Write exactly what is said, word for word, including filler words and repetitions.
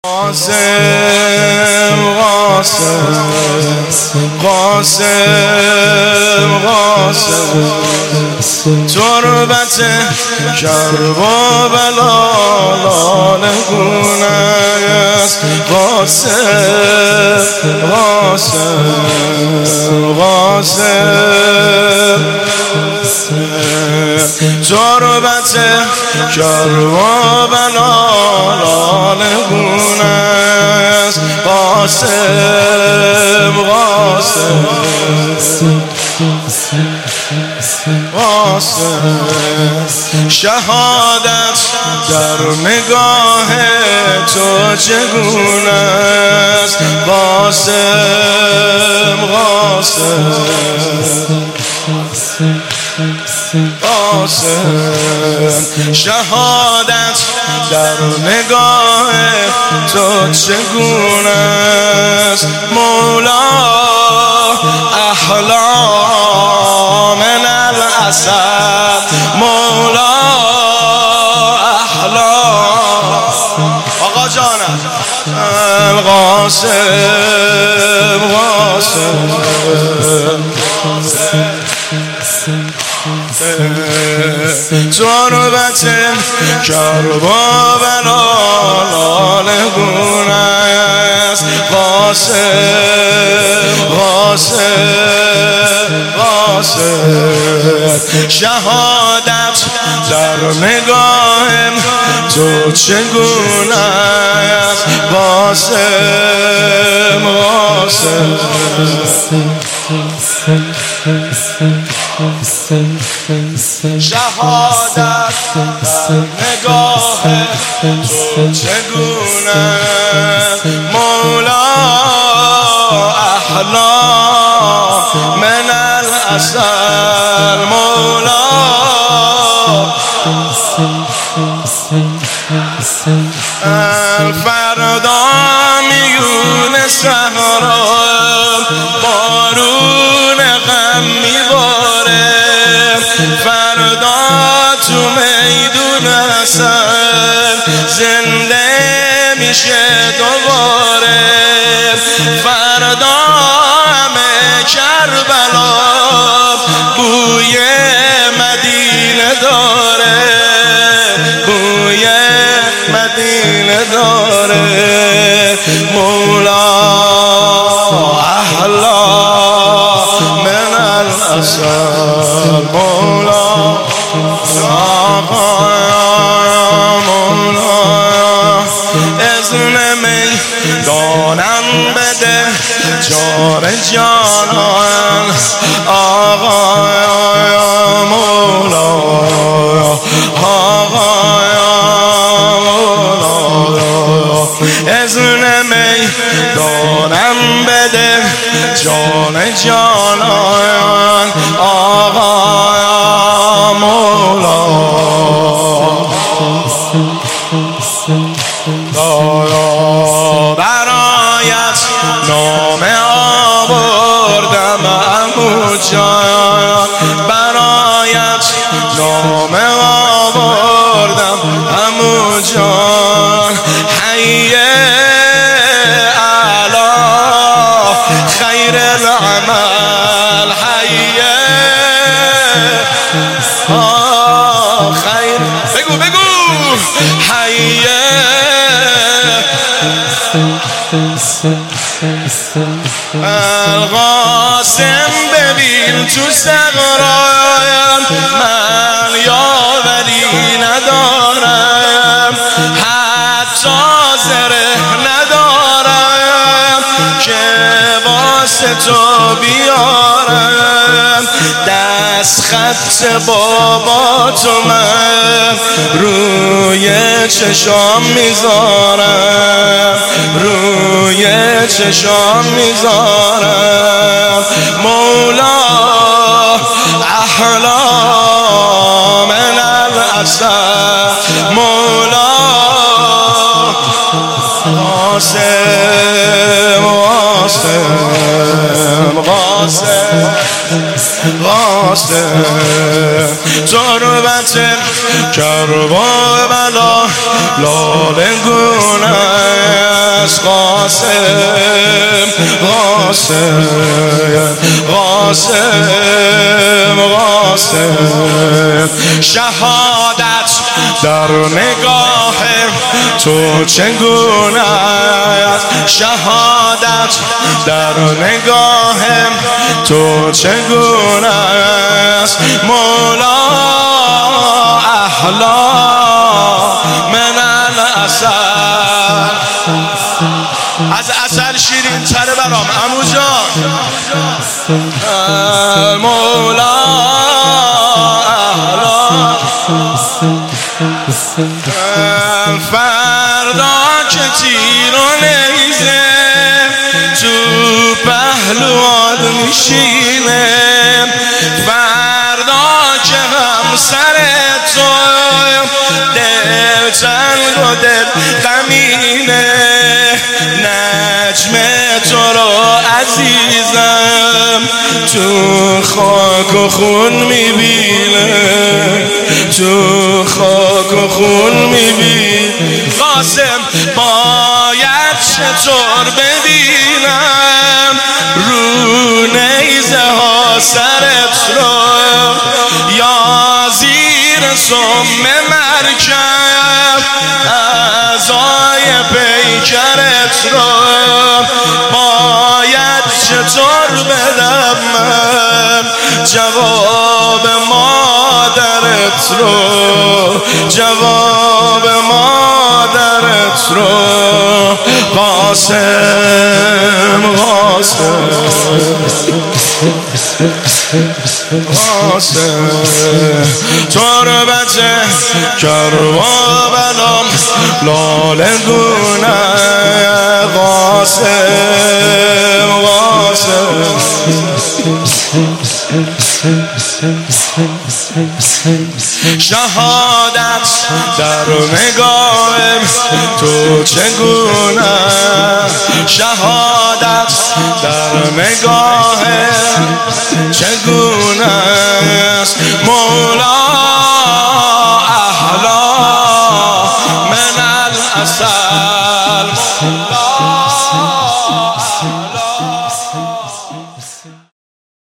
قاسم قاسم قاسم قاسم تربت کربلا لاله گونه است قاسم قاسم قاسم تربت کربلا لاله گونه است قاسم قاسم قاسم شهادت در نگاه تو چگونه است قاسم قاسم قاسم شهادت در نگاه تو چگونه است مولا احلا من الاسد مولا احلا آقا جانم قاسم قاسم تربت کربلا لاله گونه است قاسم قاسم قاسم شهادت در نگاهم تو چگونه است قاسم قاسم شهادت در نگاه تو چگونه مولا احلا من الاسد مولا فردا میونه صحرا بارون غم میباره فردا تو میدون حسن زنده میشه دوباره فردا همه کربلا بوی مدینه داره بوی مدینه داره مولا احلا من الاسد مولا مولا اذن میدانم بده جار جانان آقا مولا آقا مولا اذن میدانم بده جان جانان آقا مولا برایت نامه آوردم عمو جان برایت نامه آوردم عمو جان حی علی خیر العمل حی خیر بگو بگو حی القاسم ببین تو صغران من یاوری ندارم حتی زره ندارم که واسه تو بیارم دست خط بابا تو من روی چشام میذارم روی چشام میذارم مولا احلا من الاسد مولا قاسم قاسم قاسم قاسم تربت کربلا لاله گونه است قاسم قاسم قاسم قاسم شهادت در نگاه تو چگونه است شهادت در نگاه تو چگونه است مولا احلا من العسل از عسل شیرین تره برام عمو جان مولا احلا فردا که تیر و نیزه تو پهلوات میشینه فردا که همسر تو دل تنگ و دل غمینه نجم تو رو عزیزم تو خاک و خون میبینه تو خاک و خون میبینه قاسم باید چطور ببینم رو نیزه ها سرت رو یا زیر سم مرکب اعضای پیکرت رو باید چطور بدم من جواب مادرت رو جواب مادرت رو قاسم قاسم قاسم تربت کربلام لاله گونه قاسم قاسم شهادت در نگاه تو چگونه شهادت در نگاه چگونه است مولا